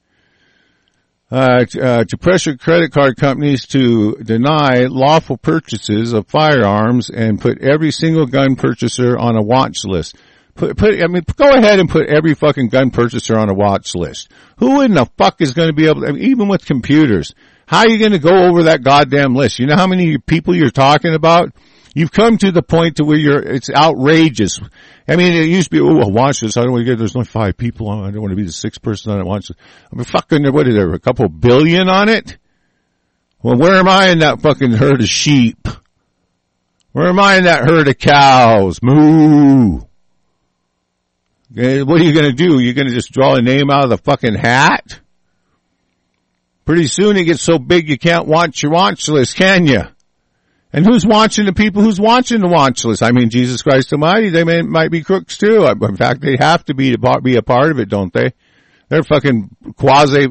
To pressure credit card companies to deny lawful purchases of firearms and put every single gun purchaser on a watch list. Go ahead and put every fucking gun purchaser on a watch list. Who in the fuck is going to be able to, even with computers, how are you going to go over that goddamn list? You know how many people you're talking about? You've come to the point to where it's outrageous. I mean, it used to be, a watch list. I don't want to get, there's only 5 people on it. I don't want to be the 6th person on it. Watch list. I mean, fucking, what is there, a couple billion on it? Well, where am I in that fucking herd of sheep? Where am I in that herd of cows? Moo! Okay, what are you gonna do? You're gonna just draw a name out of the fucking hat? Pretty soon it gets so big you can't watch your watch list, can you? And who's watching the people who's watching the watch list? I mean, Jesus Christ Almighty, they might be crooks too. In fact, they have to be a part of it, don't they? They're fucking quasi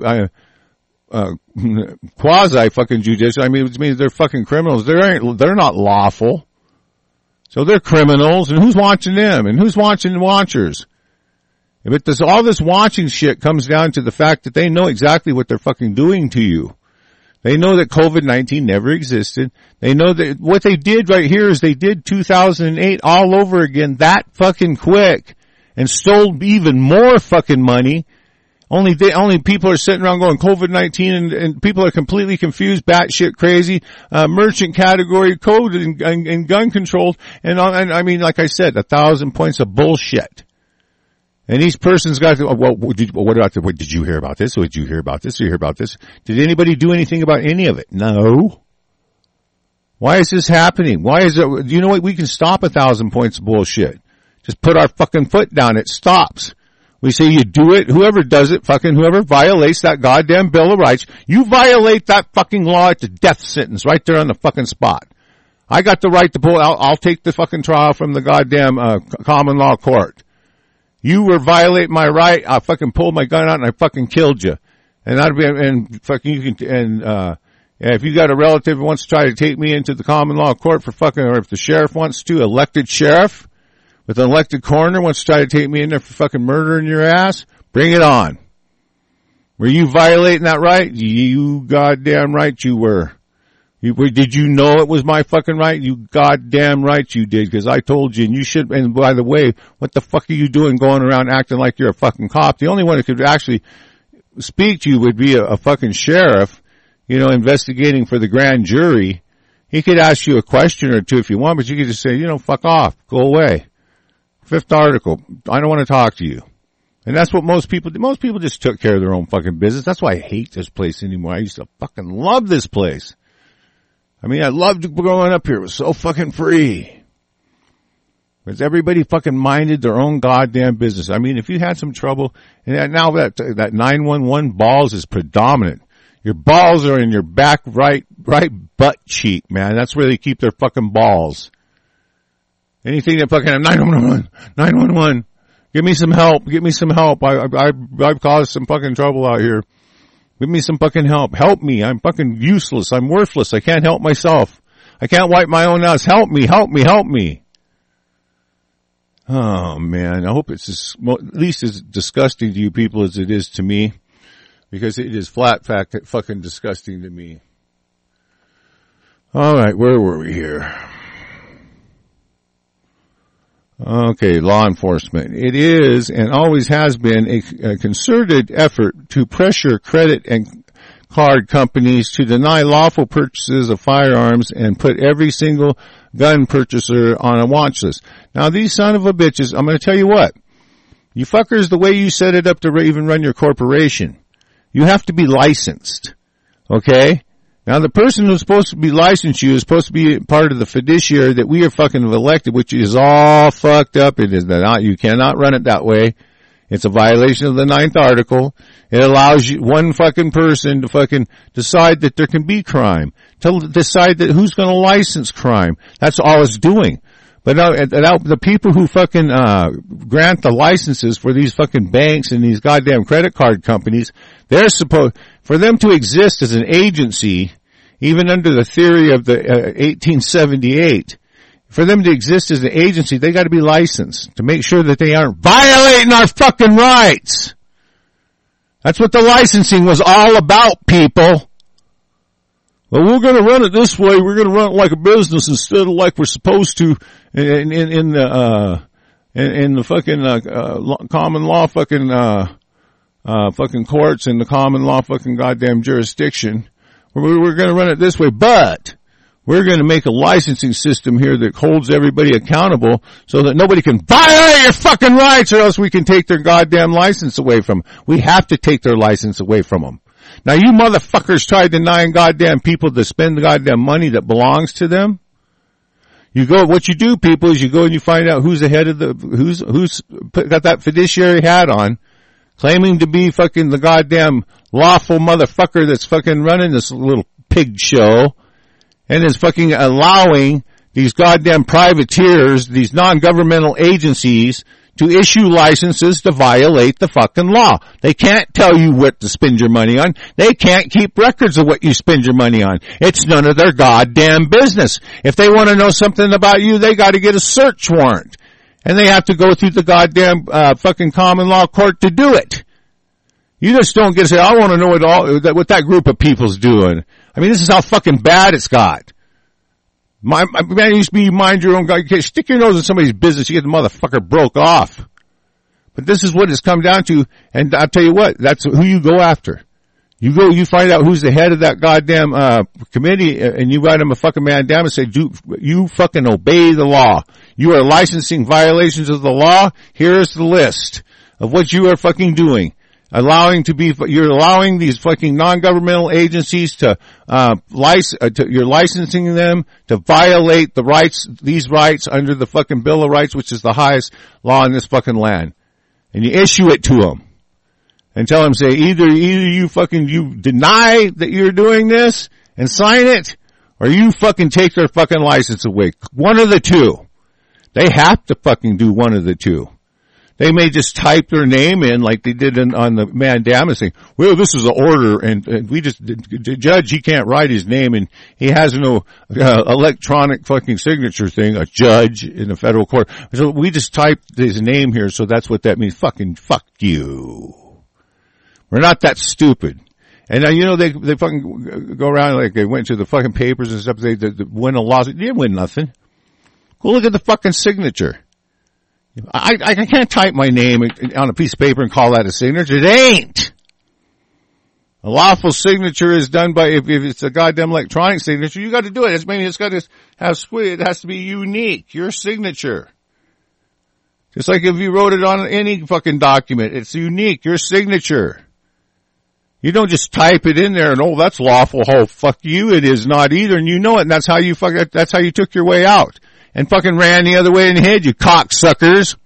fucking judicial. I mean, it means they're fucking criminals. They're not lawful. So they're criminals, and who's watching them? And who's watching the watchers? But all this watching shit comes down to the fact that they know exactly what they're fucking doing to you. They know that COVID-19 never existed. They know that what they did right here is they did 2008 all over again that fucking quick and stole even more fucking money. Only people are sitting around going COVID-19 and people are completely confused, batshit crazy, merchant category code and gun control. And I mean, like I said, 1,000 points of bullshit. And these persons got to, did you hear about this? Or did you hear about this? Did you hear about this? Did anybody do anything about any of it? No. Why is this happening? You know what? We can stop 1,000 points of bullshit. Just put our fucking foot down. It stops. We say you do it, whoever does it, fucking whoever violates that goddamn Bill of Rights, you violate that fucking law at the death sentence right there on the fucking spot. I got the right to pull out, I'll take the fucking trial from the goddamn, common law court. You were violating my right, I fucking pulled my gun out and I fucking killed you. And that'd be, and fucking you can, if you got a relative who wants to try to take me into the common law court for fucking, or if the sheriff wants to, elected sheriff with an elected coroner wants to try to take me in there for fucking murdering your ass, bring it on. Were you violating that right? You goddamn right you were. Did you know it was my fucking right? You goddamn right you did, because I told you, and you should, and by the way, what the fuck are you doing going around acting like you're a fucking cop? The only one that could actually speak to you would be a fucking sheriff, you know, investigating for the grand jury. He could ask you a question or two if you want, but you could just say, you know, fuck off, go away. Fifth article, I don't want to talk to you. And that's what most people do. Most people just took care of their own fucking business. That's why I hate this place anymore. I used to fucking love this place. I mean, I loved growing up here. It was so fucking free. Because everybody fucking minded their own goddamn business. I mean, if you had some trouble, and now that 911 balls is predominant. Your balls are in your back right butt cheek, man. That's where they keep their fucking balls. Anything that fucking 911. Give me some help. I've caused some fucking trouble out here. Give me some fucking help. Help me. I'm fucking useless. I'm worthless. I can't help myself. I can't wipe my own ass. Help me. Oh man, I hope it's at least as disgusting to you people as it is to me, because it is flat fact fucking disgusting to me. All right, where were we here? Okay, law enforcement. It is and always has been a concerted effort to pressure credit and card companies to deny lawful purchases of firearms and put every single gun purchaser on a watch list. Now these son of a bitches, I'm going to tell you what. You fuckers, the way you set it up to even run your corporation, you have to be licensed. Okay? Now the person who's supposed to be licensed you is supposed to be part of the fiduciary that we are fucking elected, which is all fucked up. It is not, you cannot run it that way. It's a violation of the 9th article. It allows you, one fucking person to fucking decide that there can be crime. To decide that who's gonna license crime. That's all it's doing. But now, the people who fucking, grant the licenses for these fucking banks and these goddamn credit card companies, they're supposed, for them to exist as an agency, even under the theory of the 1878, for them to exist as an agency, they got to be licensed to make sure that they aren't violating our fucking rights. That's what the licensing was all about, people. Well, we're going to run it this way. We're going to run it like a business instead of like we're supposed to in the fucking common law fucking fucking courts and the common law fucking goddamn jurisdiction. We're going to run it this way, but we're going to make a licensing system here that holds everybody accountable so that nobody can violate your fucking rights, or else we can take their goddamn license away from them. We have to take their license away from them. Now you motherfuckers try denying goddamn people to spend the goddamn money that belongs to them. What you do, people, is you go and you find out who's the head of who's got that fiduciary hat on, claiming to be fucking the goddamn lawful motherfucker that's fucking running this little pig show, and is fucking allowing these goddamn privateers, these non-governmental agencies, to issue licenses to violate the fucking law. They can't tell you what to spend your money on. They can't keep records of what you spend your money on. It's none of their goddamn business. If they want to know something about you, they got to get a search warrant. And they have to go through the goddamn fucking common law court to do it. You just don't get to say, I want to know what that group of people's doing. I mean, this is how fucking bad it's got. Man, it used to be mind your own, you can't stick your nose in somebody's business, you get the motherfucker broke off. But this is what it's come down to, and I'll tell you what, that's who you go after. You find out who's the head of that goddamn, committee, and you write them a fucking man down and say, you fucking obey the law. You are licensing violations of the law. Here's the list of what you are fucking doing. You're allowing these fucking non-governmental agencies to, you're licensing them to violate the rights, these rights under the fucking Bill of Rights, which is the highest law in this fucking land. And you issue it to them. And tell them, say, either you deny that you're doing this and sign it, or you fucking take their fucking license away. One of the two. They have to fucking do one of the two. They may just type their name in like they did on the mandamus thing. Well, this is an order, and we just, the judge, he can't write his name, and he has no electronic fucking signature thing, a judge in the federal court. So we just typed his name here, so that's what that means. Fucking fuck you. We're not that stupid. And now, they fucking go around like they went to the fucking papers and stuff. They win a lawsuit. They didn't win nothing. Go look at the fucking signature. I can't type my name on a piece of paper and call that a signature. It ain't. A lawful signature is done by, if it's a goddamn electronic signature, you got to do it. It's got to have it has to be unique. Your signature. Just like if you wrote it on any fucking document, it's unique. Your signature. You don't just type it in there and, oh, that's lawful. Oh, fuck you. It is not either. And you know it. And that's how you took your way out and fucking ran the other way in the head, you cocksuckers.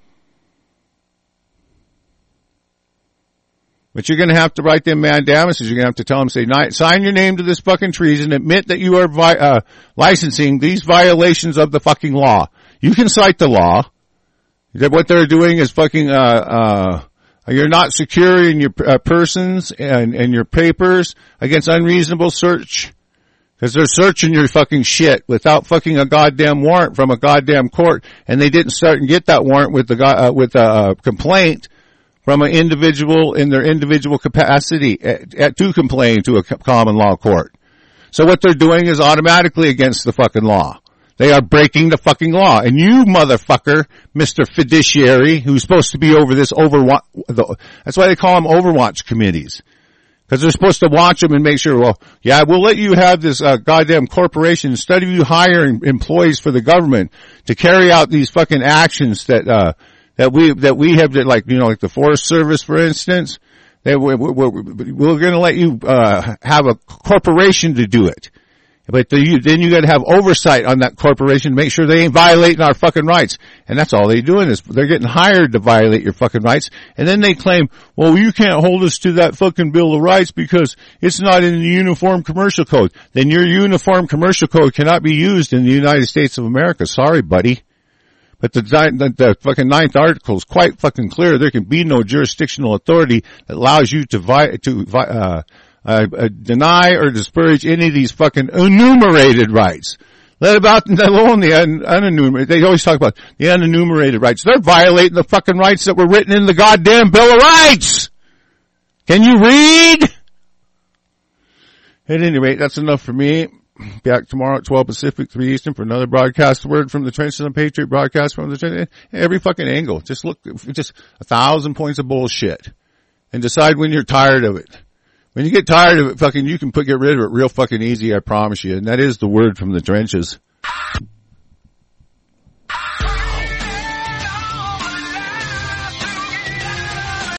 But you're going to have to write them mandamuses. You're going to have to tell them, say, sign your name to this fucking treason. Admit that you are licensing these violations of the fucking law. You can cite the law. That what they're doing is fucking, you're not securing your persons and your papers against unreasonable search. Because they're searching your fucking shit without fucking a goddamn warrant from a goddamn court. And they didn't start and get that warrant with a complaint from an individual in their individual capacity to complain to a common law court. So what they're doing is automatically against the fucking law. They are breaking the fucking law. And you motherfucker, Mr. Fiduciary, who's supposed to be over this that's why they call them Overwatch committees. Because they're supposed to watch them and make sure, well, yeah, we'll let you have this goddamn corporation instead of you hiring employees for the government to carry out these fucking actions that we have, like the Forest Service, for instance. We're going to let you have a corporation to do it. But then you got to have oversight on that corporation to make sure they ain't violating our fucking rights. And that's all they're doing is they're getting hired to violate your fucking rights. And then they claim, well, you can't hold us to that fucking Bill of Rights because it's not in the Uniform Commercial Code. Then your Uniform Commercial Code cannot be used in the United States of America. Sorry, buddy. But the fucking 9th article is quite fucking clear. There can be no jurisdictional authority that allows you to deny or disparage any of these fucking enumerated rights. Let alone the unenumerated. They always talk about the unenumerated rights. They're violating the fucking rights that were written in the goddamn Bill of Rights. Can you read? At any rate, that's enough for me. Back tomorrow at 12 Pacific, 3 Eastern for another broadcast word from the trenches on Patriot broadcast from the trenches. Every fucking angle. Just 1,000 points of bullshit. And decide when you're tired of it. When you get tired of it, fucking, you can get rid of it real fucking easy, I promise you. And that is the word from the trenches.